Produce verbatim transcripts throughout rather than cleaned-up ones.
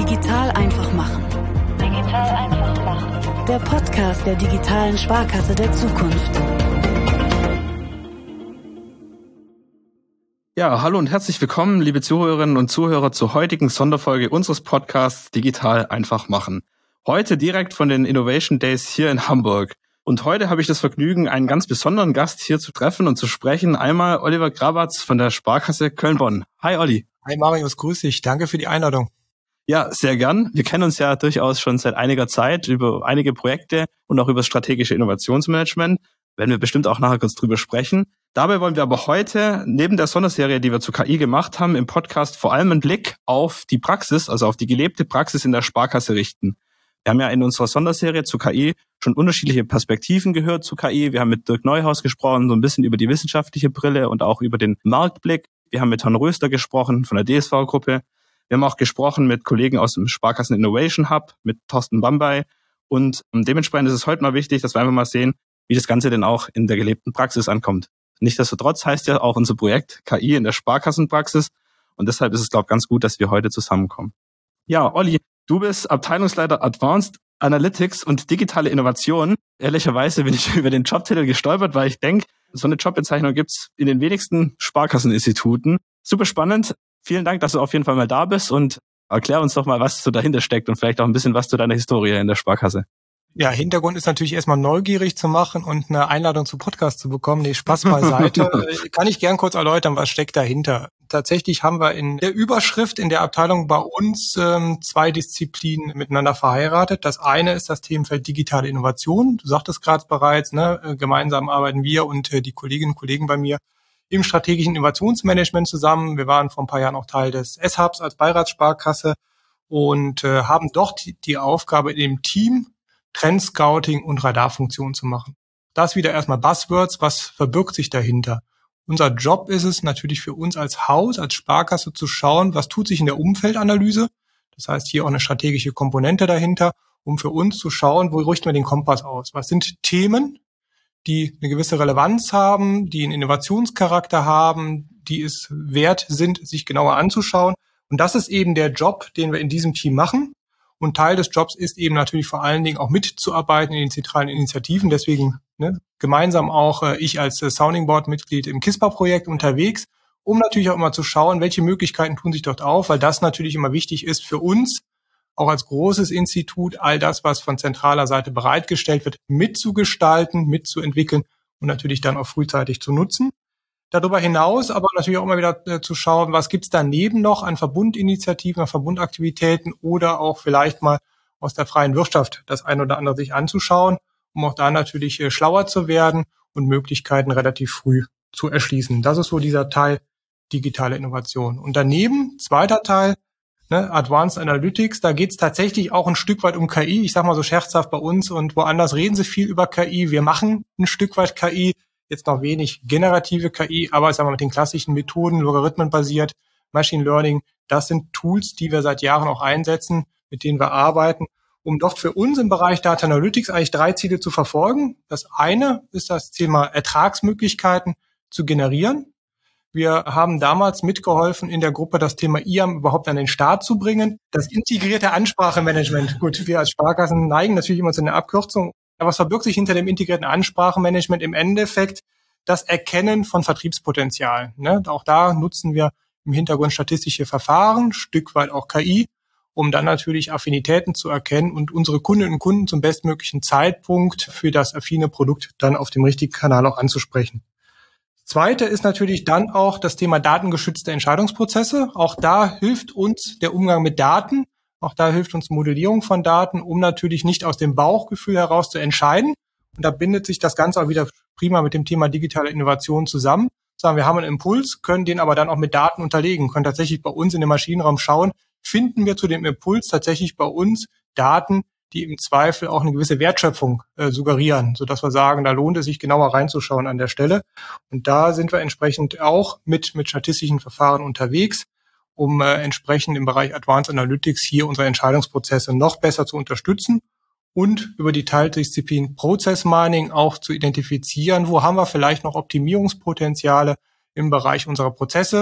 Digital einfach machen. Digital einfach machen. Der Podcast der digitalen Sparkasse der Zukunft. Ja, hallo und herzlich willkommen, liebe Zuhörerinnen und Zuhörer, zur heutigen Sonderfolge unseres Podcasts Digital einfach machen. Heute direkt von den Innovation Days hier in Hamburg. Und heute habe ich das Vergnügen, einen ganz besonderen Gast hier zu treffen und zu sprechen. Einmal Oliver Grabatz von der Sparkasse Köln-Bonn. Hi Olli. Hi Marius, grüß dich. Danke für die Einladung. Ja, sehr gern. Wir kennen uns ja durchaus schon seit einiger Zeit über einige Projekte und auch über das strategische Innovationsmanagement. Werden wir bestimmt auch nachher kurz drüber sprechen. Dabei wollen wir aber heute, neben der Sonderserie, die wir zu K I gemacht haben, im Podcast vor allem einen Blick auf die Praxis, also auf die gelebte Praxis in der Sparkasse richten. Wir haben ja in unserer Sonderserie zu K I schon unterschiedliche Perspektiven gehört zu K I. Wir haben mit Dirk Neuhaus gesprochen, so ein bisschen über die wissenschaftliche Brille und auch über den Marktblick. Wir haben mit Herrn Röster gesprochen von der D S V-Gruppe. Wir haben auch gesprochen mit Kollegen aus dem Sparkassen Innovation Hub, mit Thorsten Bambay. Und dementsprechend ist es heute mal wichtig, dass wir einfach mal sehen, wie das Ganze denn auch in der gelebten Praxis ankommt. Nichtsdestotrotz heißt ja auch unser Projekt K I in der Sparkassenpraxis. Und deshalb ist es, glaube ich, ganz gut, dass wir heute zusammenkommen. Ja, Olli, du bist Abteilungsleiter Advanced Analytics und digitale Innovation. Ehrlicherweise bin ich über den Jobtitel gestolpert, weil ich denke, so eine Jobbezeichnung gibt's in den wenigsten Sparkasseninstituten. Super spannend. Vielen Dank, dass du auf jeden Fall mal da bist und erklär uns doch mal, was so dahinter steckt und vielleicht auch ein bisschen was zu deiner Historie in der Sparkasse. Ja, Hintergrund ist natürlich erstmal neugierig zu machen und eine Einladung zum Podcast zu bekommen. Nee, Spaß beiseite. Kann ich gern kurz erläutern, was steckt dahinter. Tatsächlich haben wir in der Überschrift in der Abteilung bei uns ähm, zwei Disziplinen miteinander verheiratet. Das eine ist das Themenfeld digitale Innovation. Du sagtest gerade bereits, ne, gemeinsam arbeiten wir und äh, die Kolleginnen und Kollegen bei mir im strategischen Innovationsmanagement zusammen. Wir waren vor ein paar Jahren auch Teil des S-Hubs als Beiratssparkasse und äh, haben dort die, die Aufgabe in dem Team Trendscouting und Radarfunktion zu machen. Das wieder erstmal Buzzwords, was verbirgt sich dahinter? Unser Job ist es natürlich für uns als Haus, als Sparkasse zu schauen, was tut sich in der Umfeldanalyse. Das heißt, hier auch eine strategische Komponente dahinter, um für uns zu schauen, wo richten wir den Kompass aus? Was sind Themen, die eine gewisse Relevanz haben, die einen Innovationscharakter haben, die es wert sind, sich genauer anzuschauen? Und das ist eben der Job, den wir in diesem Team machen. Und Teil des Jobs ist eben natürlich vor allen Dingen auch mitzuarbeiten in den zentralen Initiativen. Deswegen ne, gemeinsam auch äh, ich als äh, Sounding Board-Mitglied im KISPA-Projekt unterwegs, um natürlich auch immer zu schauen, welche Möglichkeiten tun sich dort auf, weil das natürlich immer wichtig ist für uns, auch als großes Institut, all das, was von zentraler Seite bereitgestellt wird, mitzugestalten, mitzuentwickeln und natürlich dann auch frühzeitig zu nutzen. Darüber hinaus aber natürlich auch immer wieder äh, zu schauen, was gibt's daneben noch an Verbundinitiativen, an Verbundaktivitäten oder auch vielleicht mal aus der freien Wirtschaft das ein oder andere sich anzuschauen, um auch da natürlich äh, schlauer zu werden und Möglichkeiten relativ früh zu erschließen. Das ist so dieser Teil digitale Innovation. Und daneben, zweiter Teil, ne, Advanced Analytics, da geht's tatsächlich auch ein Stück weit um K I. Ich sag mal so scherzhaft, bei uns und woanders reden sie viel über K I. Wir machen ein Stück weit K I. Jetzt noch wenig generative K I, aber sagen wir mit den klassischen Methoden, logarithmenbasiert, Machine Learning, das sind Tools, die wir seit Jahren auch einsetzen, mit denen wir arbeiten, um dort für uns im Bereich Data Analytics eigentlich drei Ziele zu verfolgen. Das eine ist das Thema Ertragsmöglichkeiten zu generieren. Wir haben damals mitgeholfen, in der Gruppe das Thema I A M überhaupt an den Start zu bringen. Das integrierte Ansprachemanagement. Gut, wir als Sparkassen neigen natürlich immer zu einer Abkürzung. Aber was verbirgt sich hinter dem integrierten Ansprachemanagement? Im Endeffekt das Erkennen von Vertriebspotenzial. Ne? Auch da nutzen wir im Hintergrund statistische Verfahren, Stück weit auch K I, um dann natürlich Affinitäten zu erkennen und unsere Kundinnen und Kunden zum bestmöglichen Zeitpunkt für das affine Produkt dann auf dem richtigen Kanal auch anzusprechen. Das Zweite ist natürlich dann auch das Thema datengeschützte Entscheidungsprozesse. Auch da hilft uns der Umgang mit Daten. Auch da hilft uns Modellierung von Daten, um natürlich nicht aus dem Bauchgefühl heraus zu entscheiden. Und da bindet sich das Ganze auch wieder prima mit dem Thema digitale Innovation zusammen. Sagen wir haben einen Impuls, können den aber dann auch mit Daten unterlegen, können tatsächlich bei uns in dem Maschinenraum schauen, finden wir zu dem Impuls tatsächlich bei uns Daten, die im Zweifel auch eine gewisse Wertschöpfung äh, suggerieren, sodass wir sagen, da lohnt es sich genauer reinzuschauen an der Stelle. Und da sind wir entsprechend auch mit, mit statistischen Verfahren unterwegs, um äh, entsprechend im Bereich Advanced Analytics hier unsere Entscheidungsprozesse noch besser zu unterstützen und über die Teildisziplin Process Mining auch zu identifizieren, wo haben wir vielleicht noch Optimierungspotenziale im Bereich unserer Prozesse.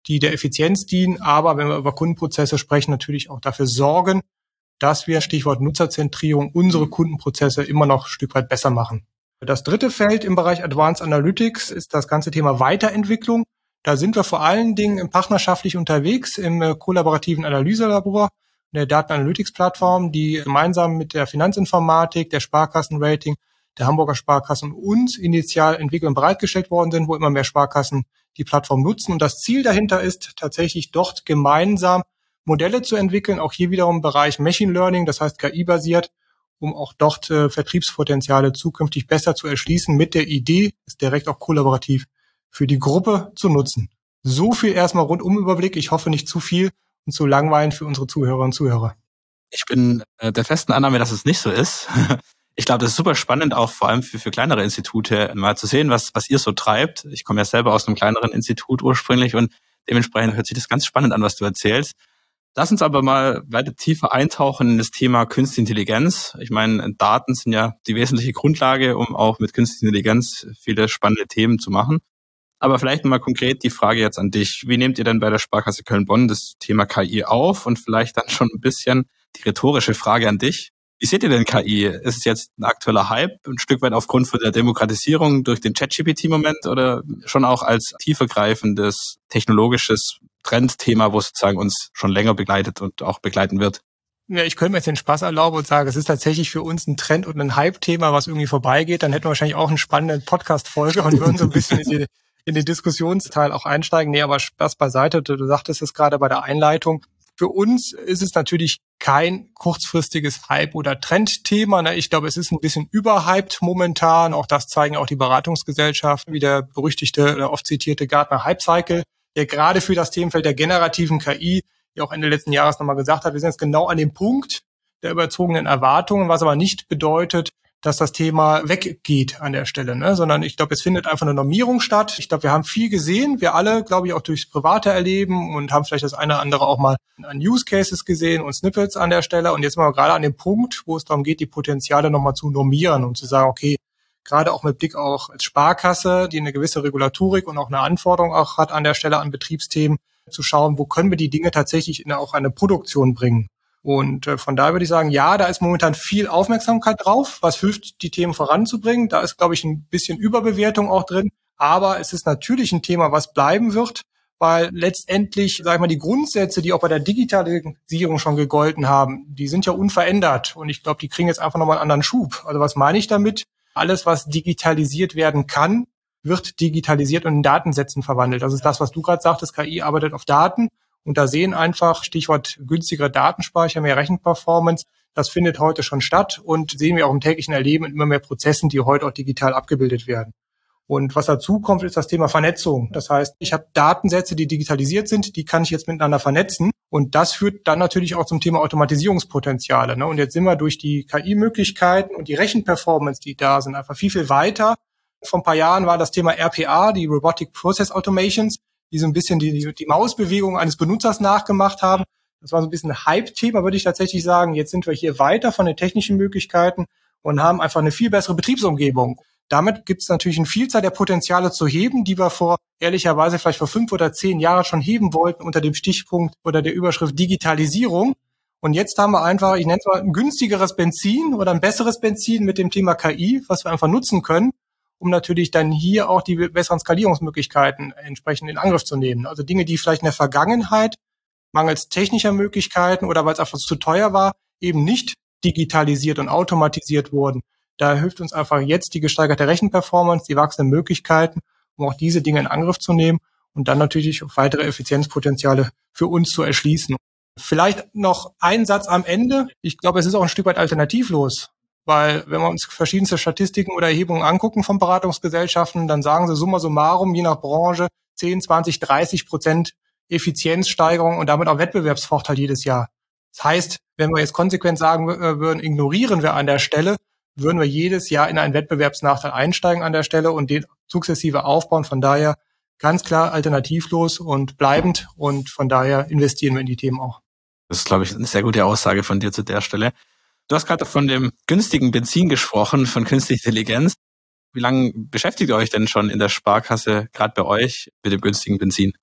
die der Effizienz dienen, aber wenn wir über Kundenprozesse sprechen, natürlich auch dafür sorgen, dass wir, Stichwort Nutzerzentrierung, unsere Kundenprozesse immer noch ein Stück weit besser machen. Das dritte Feld im Bereich Advanced Analytics ist das ganze Thema Weiterentwicklung. Da sind wir vor allen Dingen partnerschaftlich unterwegs im kollaborativen Analyselabor, in der Daten-Analytics-Plattform, die gemeinsam mit der Finanzinformatik, der Sparkassenrating, der Hamburger Sparkassen und uns initial entwickelt und bereitgestellt worden sind, wo immer mehr Sparkassen die Plattform nutzen. Und das Ziel dahinter ist tatsächlich dort gemeinsam Modelle zu entwickeln, auch hier wiederum im Bereich Machine Learning, das heißt K I-basiert, um auch dort äh, Vertriebspotenziale zukünftig besser zu erschließen, mit der Idee, es direkt auch kollaborativ für die Gruppe zu nutzen. So viel erstmal Rundumüberblick. Ich hoffe nicht zu viel und zu langweilend für unsere Zuhörerinnen und Zuhörer. Ich bin äh, der festen Annahme, dass es nicht so ist. Ich glaube, das ist super spannend, auch vor allem für, für kleinere Institute mal zu sehen, was, was ihr so treibt. Ich komme ja selber aus einem kleineren Institut ursprünglich und dementsprechend hört sich das ganz spannend an, was du erzählst. Lass uns aber mal weiter tiefer eintauchen in das Thema Künstliche Intelligenz. Ich meine, Daten sind ja die wesentliche Grundlage, um auch mit Künstlicher Intelligenz viele spannende Themen zu machen. Aber vielleicht mal konkret die Frage jetzt an dich. Wie nehmt ihr denn bei der Sparkasse Köln-Bonn das Thema K I auf? Und vielleicht dann schon ein bisschen die rhetorische Frage an dich. Wie seht ihr denn K I? Ist es jetzt ein aktueller Hype, ein Stück weit aufgrund von der Demokratisierung durch den ChatGPT-Moment oder schon auch als tiefergreifendes technologisches Trendthema, wo es sozusagen uns schon länger begleitet und auch begleiten wird? Ja, ich könnte mir jetzt den Spaß erlauben und sagen, es ist tatsächlich für uns ein Trend und ein Hype-Thema, was irgendwie vorbeigeht. Dann hätten wir wahrscheinlich auch einen spannenden Podcast-Folge und würden so ein bisschen in die, in den Diskussionsteil auch einsteigen. Nee, aber Spaß beiseite. Du, du sagtest es gerade bei der Einleitung. Für uns ist es natürlich kein kurzfristiges Hype- oder Trendthema. Ich glaube, es ist ein bisschen überhyped momentan. Auch das zeigen auch die Beratungsgesellschaften, wie der berüchtigte oder oft zitierte Gartner Hype Cycle, der gerade für das Themenfeld der generativen K I, die auch Ende letzten Jahres nochmal gesagt hat, wir sind jetzt genau an dem Punkt der überzogenen Erwartungen, was aber nicht bedeutet, dass das Thema weggeht an der Stelle, ne? Sondern ich glaube, es findet einfach eine Normierung statt. Ich glaube, wir haben viel gesehen, wir alle, glaube ich, auch durchs private Erleben und haben vielleicht das eine oder andere auch mal an Use Cases gesehen und Snippets an der Stelle. Und jetzt sind wir gerade an dem Punkt, wo es darum geht, die Potenziale nochmal zu normieren und zu sagen, okay, gerade auch mit Blick auch als Sparkasse, die eine gewisse Regulatorik und auch eine Anforderung auch hat an der Stelle an Betriebsthemen, zu schauen, wo können wir die Dinge tatsächlich in auch eine Produktion bringen. Und äh, von daher würde ich sagen, ja, da ist momentan viel Aufmerksamkeit drauf, was hilft, die Themen voranzubringen. Da ist, glaube ich, ein bisschen Überbewertung auch drin. Aber es ist natürlich ein Thema, was bleiben wird, weil letztendlich, sag ich mal, die Grundsätze, die auch bei der Digitalisierung schon gegolten haben, die sind ja unverändert. Und ich glaube, die kriegen jetzt einfach nochmal einen anderen Schub. Also was meine ich damit? Alles, was digitalisiert werden kann, wird digitalisiert und in Datensätzen verwandelt. Das ist das, was du gerade sagtest, K I arbeitet auf Daten. Und da sehen einfach, Stichwort günstigere Datenspeicher, mehr Rechenperformance, das findet heute schon statt und sehen wir auch im täglichen Erleben in immer mehr Prozessen, die heute auch digital abgebildet werden. Und was dazu kommt, ist das Thema Vernetzung. Das heißt, ich habe Datensätze, die digitalisiert sind, die kann ich jetzt miteinander vernetzen. Und das führt dann natürlich auch zum Thema Automatisierungspotenziale. Und jetzt sind wir durch die K I-Möglichkeiten und die Rechenperformance, die da sind, einfach viel, viel weiter. Vor ein paar Jahren war das Thema R P A, die Robotic Process Automations, die so ein bisschen die, die Mausbewegung eines Benutzers nachgemacht haben. Das war so ein bisschen ein Hype-Thema, würde ich tatsächlich sagen. Jetzt sind wir hier weiter von den technischen Möglichkeiten und haben einfach eine viel bessere Betriebsumgebung. Damit gibt es natürlich eine Vielzahl der Potenziale zu heben, die wir vor, ehrlicherweise vielleicht vor fünf oder zehn Jahren schon heben wollten unter dem Stichpunkt oder der Überschrift Digitalisierung. Und jetzt haben wir einfach, ich nenne es mal, ein günstigeres Benzin oder ein besseres Benzin mit dem Thema K I, was wir einfach nutzen können, um natürlich dann hier auch die besseren Skalierungsmöglichkeiten entsprechend in Angriff zu nehmen. Also Dinge, die vielleicht in der Vergangenheit mangels technischer Möglichkeiten oder weil es einfach zu teuer war, eben nicht digitalisiert und automatisiert wurden. Da hilft uns einfach jetzt die gesteigerte Rechenperformance, die wachsenden Möglichkeiten, um auch diese Dinge in Angriff zu nehmen und dann natürlich weitere Effizienzpotenziale für uns zu erschließen. Vielleicht noch ein Satz am Ende. Ich glaube, es ist auch ein Stück weit alternativlos. Weil wenn wir uns verschiedenste Statistiken oder Erhebungen angucken von Beratungsgesellschaften, dann sagen sie summa summarum, je nach Branche, zehn, zwanzig, dreißig Prozent Effizienzsteigerung und damit auch Wettbewerbsvorteil jedes Jahr. Das heißt, wenn wir jetzt konsequent sagen würden, ignorieren wir an der Stelle, würden wir jedes Jahr in einen Wettbewerbsnachteil einsteigen an der Stelle und den sukzessive aufbauen. Von daher ganz klar alternativlos und bleibend und von daher investieren wir in die Themen auch. Das ist, glaube ich, eine sehr gute Aussage von dir zu der Stelle. Du hast gerade von dem günstigen Benzin gesprochen, von künstlicher Intelligenz. Wie lange beschäftigt ihr euch denn schon in der Sparkasse, gerade bei euch, mit dem günstigen Benzin?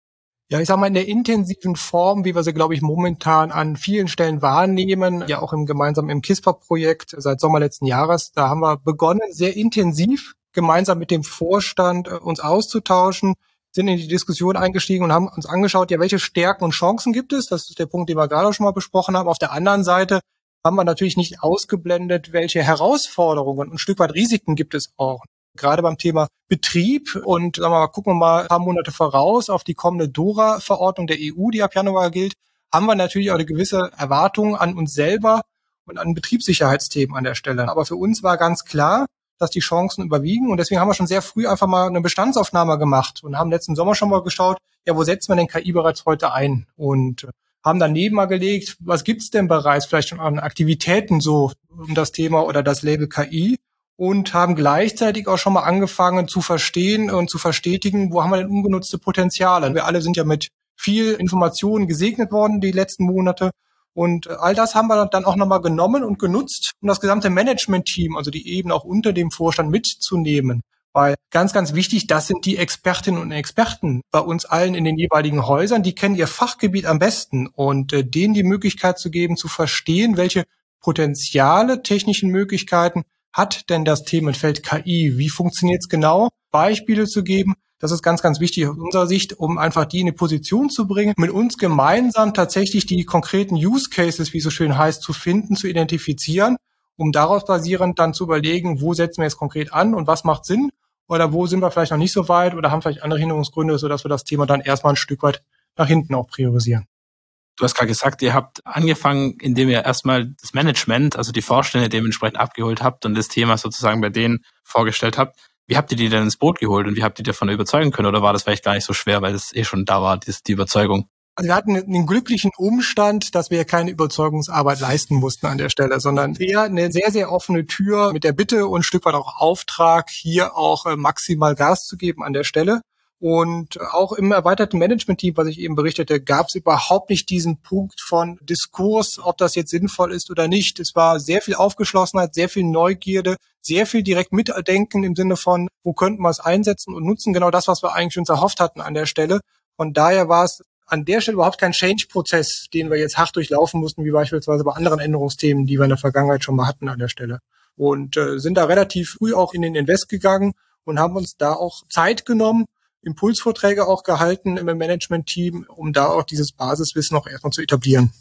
Ja, ich sag mal, in der intensiven Form, wie wir sie, glaube ich, momentan an vielen Stellen wahrnehmen, ja auch im gemeinsam im KISPA-Projekt seit Sommer letzten Jahres, da haben wir begonnen, sehr intensiv gemeinsam mit dem Vorstand äh, uns auszutauschen, sind in die Diskussion eingestiegen und haben uns angeschaut, ja, welche Stärken und Chancen gibt es? Das ist der Punkt, den wir gerade schon mal besprochen haben. Auf der anderen Seite haben wir natürlich nicht ausgeblendet, welche Herausforderungen und ein Stück weit Risiken gibt es auch. Gerade beim Thema Betrieb und sagen wir mal, gucken wir mal ein paar Monate voraus auf die kommende DORA-Verordnung der E U, die ab Januar gilt, haben wir natürlich auch eine gewisse Erwartung an uns selber und an Betriebssicherheitsthemen an der Stelle. Aber für uns war ganz klar, dass die Chancen überwiegen und deswegen haben wir schon sehr früh einfach mal eine Bestandsaufnahme gemacht und haben letzten Sommer schon mal geschaut, ja, wo setzen wir denn K I bereits heute ein? Und haben daneben mal gelegt, was gibt's denn bereits vielleicht schon an Aktivitäten so um das Thema oder das Label K I? Und haben gleichzeitig auch schon mal angefangen zu verstehen und zu verstetigen, wo haben wir denn ungenutzte Potenziale. Wir alle sind ja mit viel Informationen gesegnet worden die letzten Monate. Und all das haben wir dann auch nochmal genommen und genutzt, um das gesamte Management-Team, also die Ebene auch unter dem Vorstand mitzunehmen. Weil ganz, ganz wichtig, das sind die Expertinnen und Experten bei uns allen in den jeweiligen Häusern. Die kennen ihr Fachgebiet am besten und äh, denen die Möglichkeit zu geben, zu verstehen, welche Potenziale, technischen Möglichkeiten hat denn das Themenfeld K I? Wie funktioniert es genau? Beispiele zu geben, das ist ganz, ganz wichtig aus unserer Sicht, um einfach die in eine Position zu bringen, mit uns gemeinsam tatsächlich die konkreten Use Cases, wie es so schön heißt, zu finden, zu identifizieren, um daraus basierend dann zu überlegen, wo setzen wir jetzt konkret an und was macht Sinn oder wo sind wir vielleicht noch nicht so weit oder haben vielleicht andere Hinderungsgründe, sodass wir das Thema dann erstmal ein Stück weit nach hinten auch priorisieren. Du hast gerade gesagt, ihr habt angefangen, indem ihr erstmal das Management, also die Vorstände dementsprechend abgeholt habt und das Thema sozusagen bei denen vorgestellt habt. Wie habt ihr die denn ins Boot geholt und wie habt ihr die davon überzeugen können? Oder war das vielleicht gar nicht so schwer, weil es eh schon da war, die, die Überzeugung? Also wir hatten einen glücklichen Umstand, dass wir keine Überzeugungsarbeit leisten mussten an der Stelle, sondern eher eine sehr, sehr offene Tür mit der Bitte und ein Stück weit auch Auftrag, hier auch maximal Gas zu geben an der Stelle. Und auch im erweiterten Management-Team, was ich eben berichtete, gab es überhaupt nicht diesen Punkt von Diskurs, ob das jetzt sinnvoll ist oder nicht. Es war sehr viel Aufgeschlossenheit, sehr viel Neugierde, sehr viel direkt mitdenken im Sinne von, wo könnten wir es einsetzen und nutzen. Genau das, was wir eigentlich uns erhofft hatten an der Stelle. Von daher war es an der Stelle überhaupt kein Change-Prozess, den wir jetzt hart durchlaufen mussten, wie beispielsweise bei anderen Änderungsthemen, die wir in der Vergangenheit schon mal hatten an der Stelle. Und äh, sind da relativ früh auch in den Invest gegangen und haben uns da auch Zeit genommen, Impulsvorträge auch gehalten im Management-Team, um da auch dieses Basiswissen noch erstmal zu etablieren.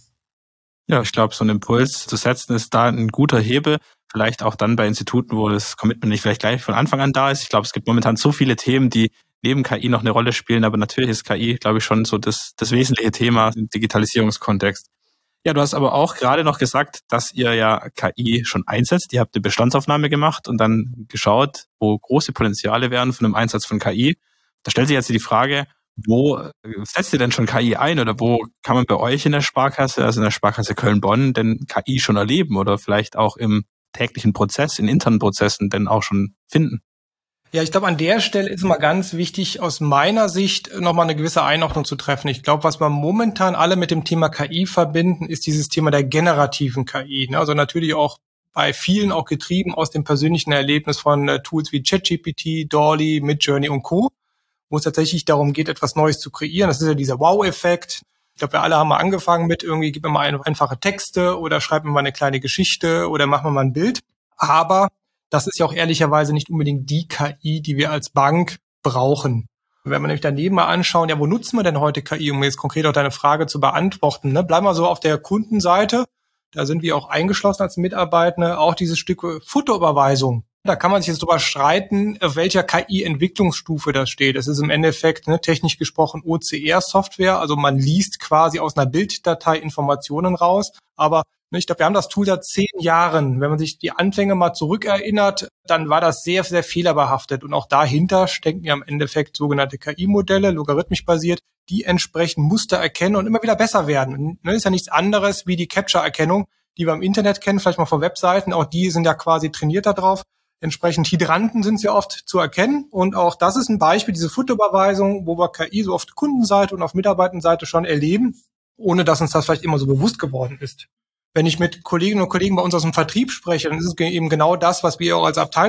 Ja, ich glaube, so einen Impuls zu setzen ist da ein guter Hebel. Vielleicht auch dann bei Instituten, wo das Commitment nicht vielleicht gleich von Anfang an da ist. Ich glaube, es gibt momentan so viele Themen, die neben K I noch eine Rolle spielen, aber natürlich ist K I, glaube ich, schon so das, das wesentliche Thema im Digitalisierungskontext. Ja, du hast aber auch gerade noch gesagt, dass ihr ja K I schon einsetzt. Ihr habt eine Bestandsaufnahme gemacht und dann geschaut, wo große Potenziale wären von einem Einsatz von K I. Da stellt sich jetzt die Frage, wo setzt ihr denn schon K I ein oder wo kann man bei euch in der Sparkasse, also in der Sparkasse Köln-Bonn, denn K I schon erleben oder vielleicht auch im täglichen Prozess, in internen Prozessen denn auch schon finden? Ja, ich glaube, an der Stelle ist mal ganz wichtig, aus meiner Sicht nochmal eine gewisse Einordnung zu treffen. Ich glaube, was wir momentan alle mit dem Thema K I verbinden, ist dieses Thema der generativen K I. Also natürlich auch bei vielen auch getrieben aus dem persönlichen Erlebnis von Tools wie ChatGPT, Dolly, Midjourney und Co., wo es tatsächlich darum geht, etwas Neues zu kreieren. Das ist ja dieser Wow-Effekt. Ich glaube, wir alle haben mal angefangen mit irgendwie, gib mir mal einfache Texte oder schreib mir mal eine kleine Geschichte oder mach mir mal ein Bild. Aber das ist ja auch ehrlicherweise nicht unbedingt die K I, die wir als Bank brauchen. Wenn wir nämlich daneben mal anschauen, ja, wo nutzen wir denn heute K I, um jetzt konkret auch deine Frage zu beantworten, ne? Bleiben wir so auf der Kundenseite. Da sind wir auch eingeschlossen als Mitarbeiter. Auch dieses Stück Fotoüberweisung. Da kann man sich jetzt drüber streiten, auf welcher K I-Entwicklungsstufe das steht. Das ist im Endeffekt, ne, technisch gesprochen, O C R-Software. Also man liest quasi aus einer Bilddatei Informationen raus. Aber ne, ich glaube, wir haben das Tool seit zehn Jahren. Wenn man sich die Anfänge mal zurückerinnert, dann war das sehr, sehr fehlerbehaftet. Und auch dahinter stecken ja im Endeffekt sogenannte K I-Modelle, logarithmisch basiert, die entsprechend Muster erkennen und immer wieder besser werden. Das ist ja nichts anderes wie die Capture-Erkennung, die wir im Internet kennen, vielleicht mal von Webseiten. Auch die sind ja quasi trainiert darauf. Entsprechend Hydranten sind sehr oft zu erkennen. Und auch das ist ein Beispiel, diese Futterüberweisung, wo wir K I so auf der Kundenseite und auf Mitarbeitendenseite schon erleben, ohne dass uns das vielleicht immer so bewusst geworden ist. Wenn ich mit Kolleginnen und Kollegen bei uns aus dem Vertrieb spreche, dann ist es eben genau das, was wir auch als Abteilung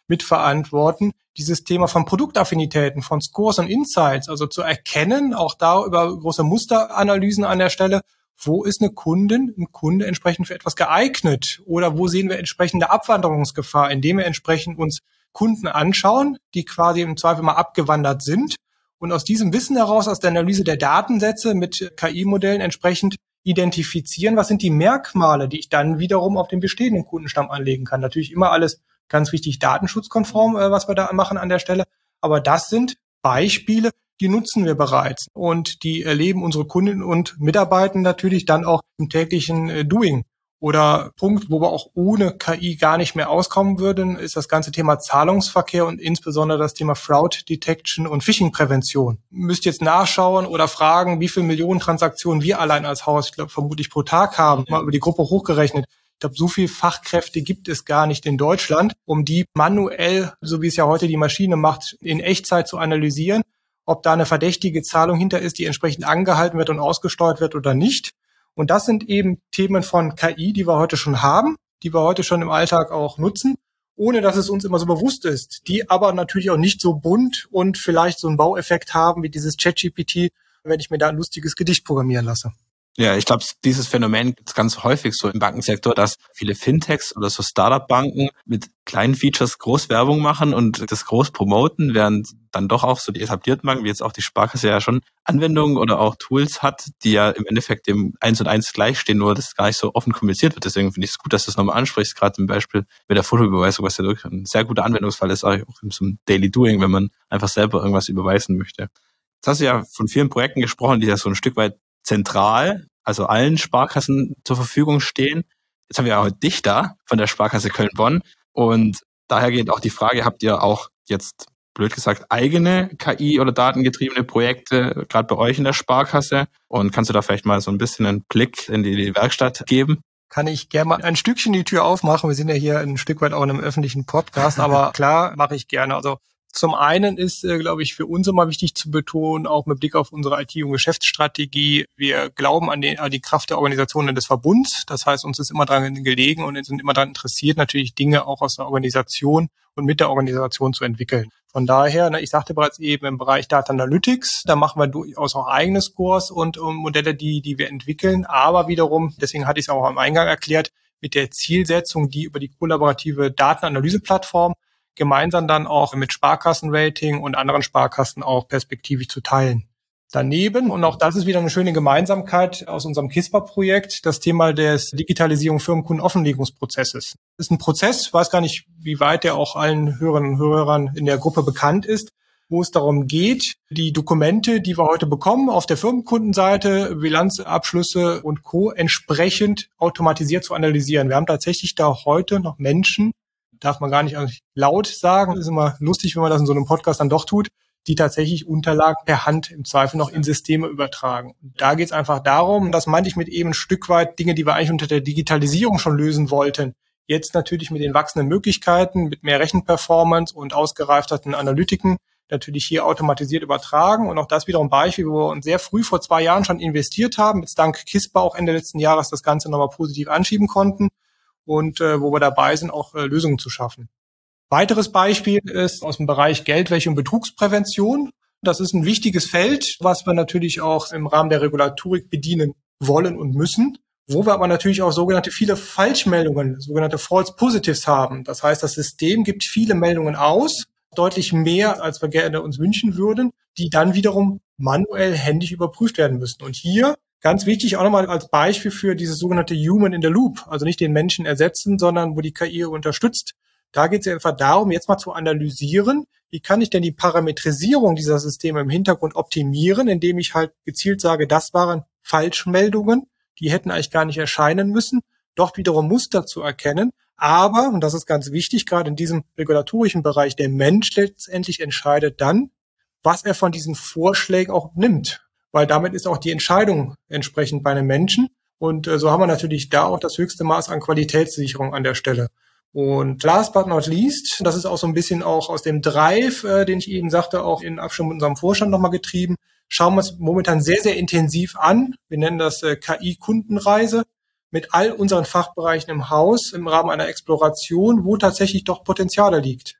mitverantworten, dieses Thema von Produktaffinitäten, von Scores und Insights, also zu erkennen, auch da über große Musteranalysen an der Stelle, wo ist eine Kundin, ein Kunde entsprechend für etwas geeignet oder wo sehen wir entsprechende Abwanderungsgefahr, indem wir entsprechend uns Kunden anschauen, die quasi im Zweifel mal abgewandert sind und aus diesem Wissen heraus, aus der Analyse der Datensätze mit K I-Modellen entsprechend identifizieren, was sind die Merkmale, die ich dann wiederum auf den bestehenden Kundenstamm anlegen kann. Natürlich immer alles ganz wichtig datenschutzkonform, was wir da machen an der Stelle, aber das sind Beispiele, die nutzen wir bereits und die erleben unsere Kunden und Mitarbeiter natürlich dann auch im täglichen Doing. Oder Punkt, wo wir auch ohne K I gar nicht mehr auskommen würden, ist das ganze Thema Zahlungsverkehr und insbesondere das Thema Fraud Detection und Phishing-Prävention. Müsst jetzt nachschauen oder fragen, wie viele Millionen Transaktionen wir allein als Haus, ich glaube, vermutlich pro Tag haben, mal über die Gruppe hochgerechnet. Ich glaube, so viel Fachkräfte gibt es gar nicht in Deutschland, um die manuell, so wie es ja heute die Maschine macht, in Echtzeit zu analysieren, ob da eine verdächtige Zahlung hinter ist, die entsprechend angehalten wird und ausgesteuert wird oder nicht. Und das sind eben Themen von K I, die wir heute schon haben, die wir heute schon im Alltag auch nutzen, ohne dass es uns immer so bewusst ist, die aber natürlich auch nicht so bunt und vielleicht so einen Baueffekt haben wie dieses ChatGPT, wenn ich mir da ein lustiges Gedicht programmieren lasse. Ja, ich glaube, dieses Phänomen gibt es ganz häufig so im Bankensektor, dass viele Fintechs oder so Startup-Banken mit kleinen Features groß Werbung machen und das groß promoten, während dann doch auch so die etablierten Banken, wie jetzt auch die Sparkasse ja schon Anwendungen oder auch Tools hat, die ja im Endeffekt dem eins und eins gleichstehen, nur das gar nicht so offen kommuniziert wird. Deswegen finde ich es gut, dass du es nochmal ansprichst, gerade zum Beispiel mit der Fotoüberweisung, was ja wirklich ein sehr guter Anwendungsfall ist, auch in so einem Daily Doing, wenn man einfach selber irgendwas überweisen möchte. Jetzt hast du ja von vielen Projekten gesprochen, die ja so ein Stück weit zentral, also allen Sparkassen zur Verfügung stehen. Jetzt haben wir ja heute dich da von der Sparkasse Köln-Bonn und daher geht auch die Frage, habt ihr auch jetzt, blöd gesagt, eigene K I- oder datengetriebene Projekte, gerade bei euch in der Sparkasse? Und kannst du da vielleicht mal so ein bisschen einen Blick in die, die Werkstatt geben? Kann ich gerne mal ein Stückchen die Tür aufmachen. Wir sind ja hier ein Stück weit auch in einem öffentlichen Podcast, aber klar, mache ich gerne. Also zum einen ist, äh, glaube ich, für uns immer wichtig zu betonen, auch mit Blick auf unsere I T- und Geschäftsstrategie, wir glauben an die, an die Kraft der Organisationen des Verbunds. Das heißt, uns ist immer daran gelegen und sind immer daran interessiert, natürlich Dinge auch aus der Organisation und mit der Organisation zu entwickeln. Von daher, ich sagte bereits eben im Bereich Data Analytics, da machen wir durchaus auch eigene Scores und um, Modelle, die, die wir entwickeln. Aber wiederum, deswegen hatte ich es auch am Eingang erklärt, mit der Zielsetzung, die über die kollaborative Datenanalyseplattform gemeinsam dann auch mit Sparkassenrating und anderen Sparkassen auch perspektivisch zu teilen. Daneben, und auch das ist wieder eine schöne Gemeinsamkeit aus unserem KISPA-Projekt, das Thema des Digitalisierung Firmenkunden-Offenlegungsprozesses. Das ist ein Prozess, ich weiß gar nicht, wie weit der auch allen Hörerinnen und Hörern in der Gruppe bekannt ist, wo es darum geht, die Dokumente, die wir heute bekommen, auf der Firmenkundenseite, Bilanzabschlüsse und Co. entsprechend automatisiert zu analysieren. Wir haben tatsächlich da heute noch Menschen, darf man gar nicht laut sagen, ist immer lustig, wenn man das in so einem Podcast dann doch tut, die tatsächlich Unterlagen per Hand im Zweifel noch in Systeme übertragen. Und da geht es einfach darum, das meinte ich mit eben ein Stück weit Dinge, die wir eigentlich unter der Digitalisierung schon lösen wollten, jetzt natürlich mit den wachsenden Möglichkeiten, mit mehr Rechenperformance und ausgereifteren Analytiken natürlich hier automatisiert übertragen. Und auch das wiederum ein Beispiel, wo wir uns sehr früh vor zwei Jahren schon investiert haben, jetzt dank KISPA auch Ende letzten Jahres das Ganze nochmal positiv anschieben konnten und äh, wo wir dabei sind, auch äh, Lösungen zu schaffen. Weiteres Beispiel ist aus dem Bereich Geldwäsche und Betrugsprävention. Das ist ein wichtiges Feld, was wir natürlich auch im Rahmen der Regulatorik bedienen wollen und müssen, wo wir aber natürlich auch sogenannte viele Falschmeldungen, sogenannte False Positives haben. Das heißt, das System gibt viele Meldungen aus, deutlich mehr, als wir gerne uns wünschen würden, die dann wiederum manuell händisch überprüft werden müssen. Und hier ganz wichtig auch nochmal als Beispiel für dieses sogenannte Human in the Loop, also nicht den Menschen ersetzen, sondern wo die K I unterstützt. Da geht es ja einfach darum, jetzt mal zu analysieren, wie kann ich denn die Parametrisierung dieser Systeme im Hintergrund optimieren, indem ich halt gezielt sage, das waren Falschmeldungen, die hätten eigentlich gar nicht erscheinen müssen, doch wiederum Muster zu erkennen. Aber, und das ist ganz wichtig, gerade in diesem regulatorischen Bereich, der Mensch letztendlich entscheidet dann, was er von diesen Vorschlägen auch nimmt. Weil damit ist auch die Entscheidung entsprechend bei einem Menschen. Und äh, so haben wir natürlich da auch das höchste Maß an Qualitätssicherung an der Stelle. Und last but not least, das ist auch so ein bisschen auch aus dem Drive, äh, den ich eben sagte, auch in Abstimmung mit unserem Vorstand nochmal getrieben, schauen wir uns momentan sehr, sehr intensiv an. Wir nennen das äh, K I-Kundenreise mit all unseren Fachbereichen im Haus im Rahmen einer Exploration, wo tatsächlich doch Potenziale liegt.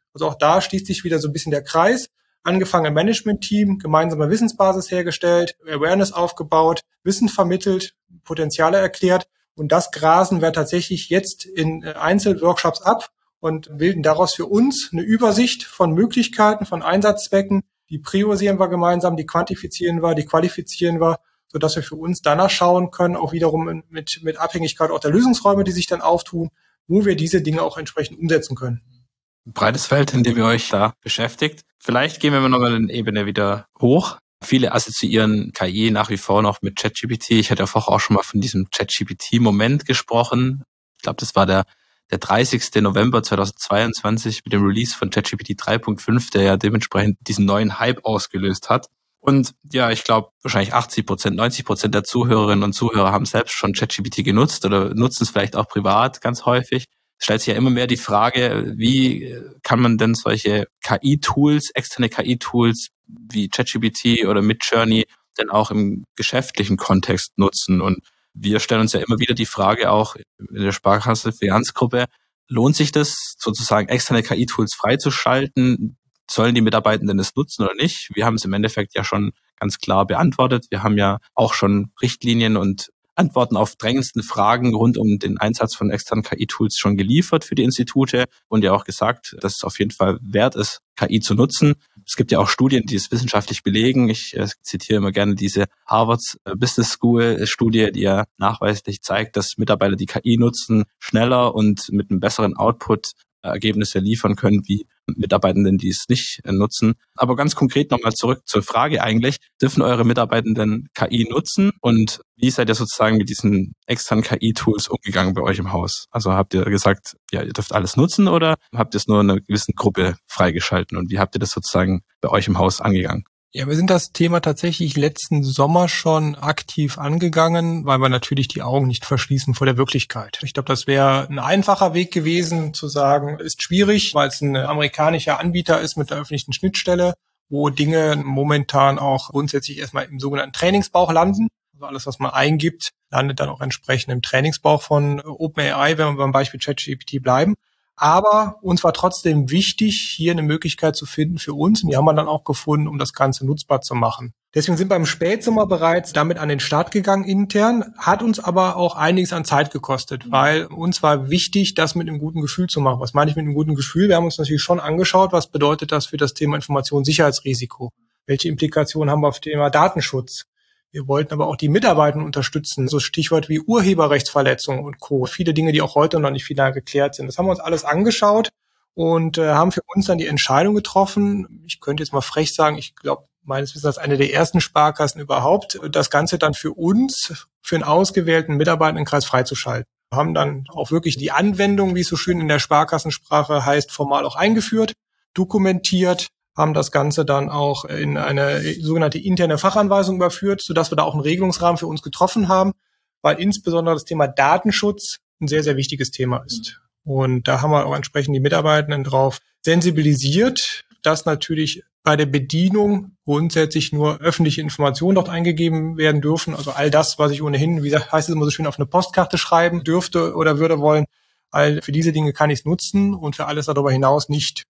Also auch da schließt sich wieder so ein bisschen der Kreis. Angefangen im Management-Team, gemeinsame Wissensbasis hergestellt, Awareness aufgebaut, Wissen vermittelt, Potenziale erklärt. Und das grasen wir tatsächlich jetzt in Einzelworkshops ab und bilden daraus für uns eine Übersicht von Möglichkeiten, von Einsatzzwecken. Die priorisieren wir gemeinsam, die quantifizieren wir, die qualifizieren wir, sodass wir für uns danach schauen können, auch wiederum mit, mit Abhängigkeit auch der Lösungsräume, die sich dann auftun, wo wir diese Dinge auch entsprechend umsetzen können. Ein breites Feld, in dem ihr euch da beschäftigt. Vielleicht gehen wir nochmal eine Ebene wieder hoch. Viele assoziieren K I nach wie vor noch mit ChatGPT. Ich hatte ja vorher auch schon mal von diesem ChatGPT-Moment gesprochen. Ich glaube, das war der, der dreißigsten November zweitausendzweiundzwanzig mit dem Release von ChatGPT drei Punkt fünf, der ja dementsprechend diesen neuen Hype ausgelöst hat. Und ja, ich glaube, wahrscheinlich achtzig Prozent, neunzig Prozent der Zuhörerinnen und Zuhörer haben selbst schon ChatGPT genutzt oder nutzen es vielleicht auch privat ganz häufig. Es stellt sich ja immer mehr die Frage, wie kann man denn solche K I-Tools, externe K I-Tools wie ChatGPT oder Midjourney denn auch im geschäftlichen Kontext nutzen? Und wir stellen uns ja immer wieder die Frage auch in der Sparkasse Finanzgruppe, lohnt sich das sozusagen externe K I-Tools freizuschalten? Sollen die Mitarbeitenden es nutzen oder nicht? Wir haben es im Endeffekt ja schon ganz klar beantwortet. Wir haben ja auch schon Richtlinien und Antworten auf drängendsten Fragen rund um den Einsatz von externen K I-Tools schon geliefert für die Institute und ja auch gesagt, dass es auf jeden Fall wert ist, K I zu nutzen. Es gibt ja auch Studien, die es wissenschaftlich belegen. Ich äh, zitiere immer gerne diese Harvard Business School Studie, die ja nachweislich zeigt, dass Mitarbeiter, die K I nutzen, schneller und mit einem besseren Output Ergebnisse liefern können, wie Mitarbeitenden, die es nicht nutzen. Aber ganz konkret nochmal zurück zur Frage eigentlich, dürfen eure Mitarbeitenden K I nutzen und wie seid ihr sozusagen mit diesen externen K I-Tools umgegangen bei euch im Haus? Also habt ihr gesagt, ja, ihr dürft alles nutzen oder habt ihr es nur in einer gewissen Gruppe freigeschalten und wie habt ihr das sozusagen bei euch im Haus angegangen? Ja, wir sind das Thema tatsächlich letzten Sommer schon aktiv angegangen, weil wir natürlich die Augen nicht verschließen vor der Wirklichkeit. Ich glaube, das wäre ein einfacher Weg gewesen, zu sagen, ist schwierig, weil es ein amerikanischer Anbieter ist mit einer öffentlichen Schnittstelle, wo Dinge momentan auch grundsätzlich erstmal im sogenannten Trainingsbauch landen. Also alles, was man eingibt, landet dann auch entsprechend im Trainingsbauch von OpenAI, wenn wir beim Beispiel ChatGPT bleiben. Aber uns war trotzdem wichtig, hier eine Möglichkeit zu finden für uns. Und die haben wir dann auch gefunden, um das Ganze nutzbar zu machen. Deswegen sind wir im Spätsommer bereits damit an den Start gegangen intern, hat uns aber auch einiges an Zeit gekostet, weil uns war wichtig, das mit einem guten Gefühl zu machen. Was meine ich mit einem guten Gefühl? Wir haben uns natürlich schon angeschaut, was bedeutet das für das Thema Informationssicherheitsrisiko? Welche Implikationen haben wir auf das Thema Datenschutz? Wir wollten aber auch die Mitarbeiter unterstützen, so Stichwort wie Urheberrechtsverletzungen und Co. Viele Dinge, die auch heute noch nicht final geklärt sind. Das haben wir uns alles angeschaut und äh, haben für uns dann die Entscheidung getroffen. Ich könnte jetzt mal frech sagen, ich glaube, meines Wissens als eine der ersten Sparkassen überhaupt, das Ganze dann für uns, für einen ausgewählten Mitarbeitendenkreis freizuschalten. Wir haben dann auch wirklich die Anwendung, wie es so schön in der Sparkassensprache heißt, formal auch eingeführt, dokumentiert, haben das Ganze dann auch in eine sogenannte interne Fachanweisung überführt, sodass wir da auch einen Regelungsrahmen für uns getroffen haben, weil insbesondere das Thema Datenschutz ein sehr, sehr wichtiges Thema ist. Und da haben wir auch entsprechend die Mitarbeitenden drauf sensibilisiert, dass natürlich bei der Bedienung grundsätzlich nur öffentliche Informationen dort eingegeben werden dürfen. Also all das, was ich ohnehin, wie gesagt, heißt es immer so schön, auf eine Postkarte schreiben dürfte oder würde wollen, all für diese Dinge kann ich es nutzen und für alles darüber hinaus nicht.